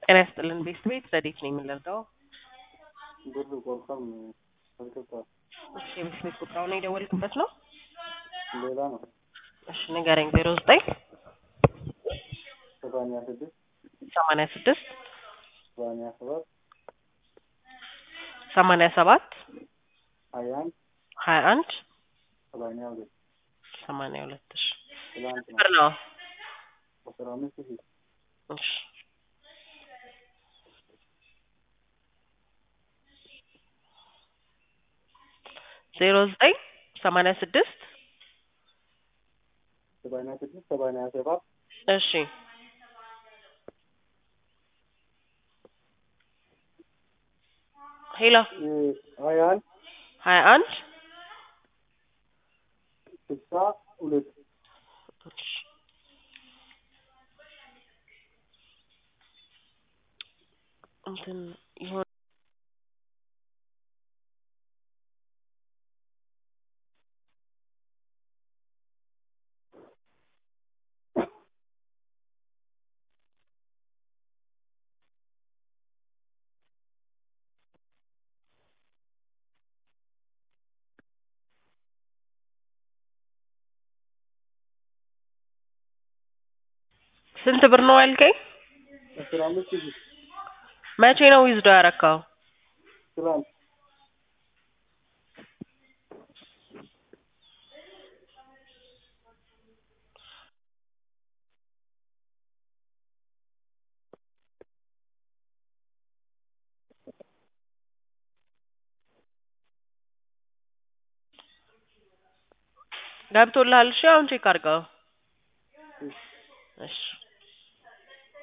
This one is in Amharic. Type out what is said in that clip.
ጤና ይስጥልን ቤት ረዴት ነኝ የምንረዳው? ብር ቆርጠም አልገባም። እሺ የቤት ቁጥራውን የደወልክበት ነው? ሌላ ነው። እሺ ንገረኝ። 09 86 86 87 87 21 21 82 82 እሺ ትላንት ብር ነው? 15 እሺ 09 86 86 87 እሺ ሄሎ 21 21 62 እሺ እንትን ይሆን ስንት ብር ነው ያልከኝ? 15 መቼ ነው ዊዝዶ ያረካው? ትላንት ገብቶልሃል? እሺ አሁን ቼክ አድርገው። እሺ